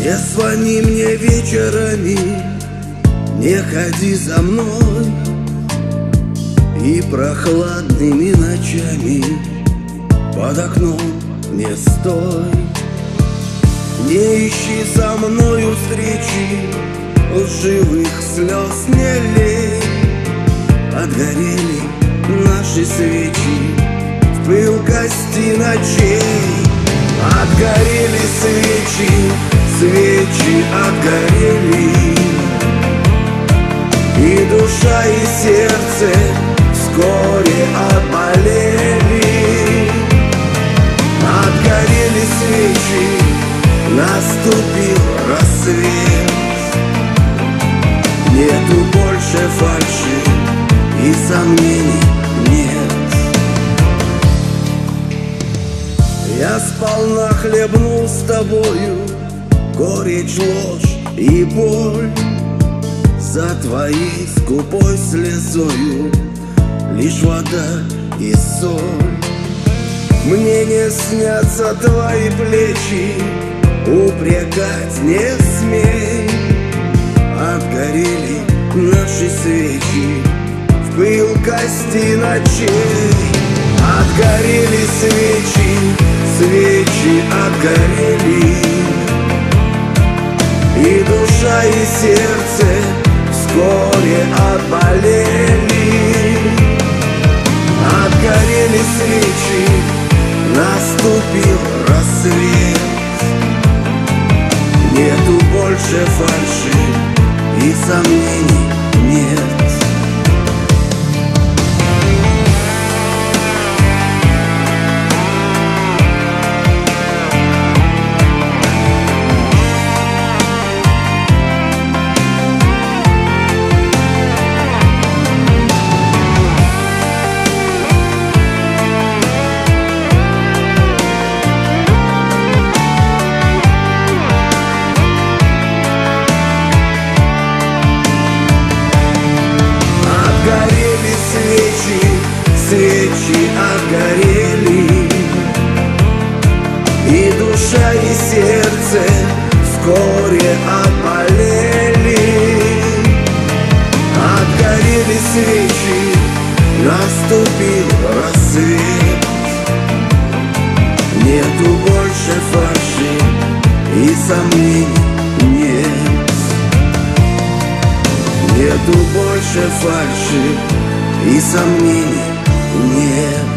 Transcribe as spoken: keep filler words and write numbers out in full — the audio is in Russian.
Не звони мне вечерами, не ходи за мной, и прохладными ночами под окном не стой. Не ищи со мною встречи, лживых слез не лей. Отгорели наши свечи в пылкости ночей. Отгорели свечи, свечи отгорели, и душа и сердце вскоре отболели. Отгорели свечи, наступил рассвет. Нету больше фальши и сомнений нет. Я сполна хлебнул с тобою горечь, ложь и боль. За твоей скупой слезою лишь вода и соль. Мне не снятся твои плечи, упрекать не смей. Отгорели наши свечи в пылкости ночей. Отгорели свечи, свечи отгорели, и душа и сердце вскоре отболели. Отгорели свечи, наступил рассвет. Нету больше фальши и сомнений нет. Свечи отгорели, и душа и сердце вскоре отболели. Отгорели свечи, наступил рассвет. Нету больше фальши и сомнений нет. Нету больше фальши и сомнений нет.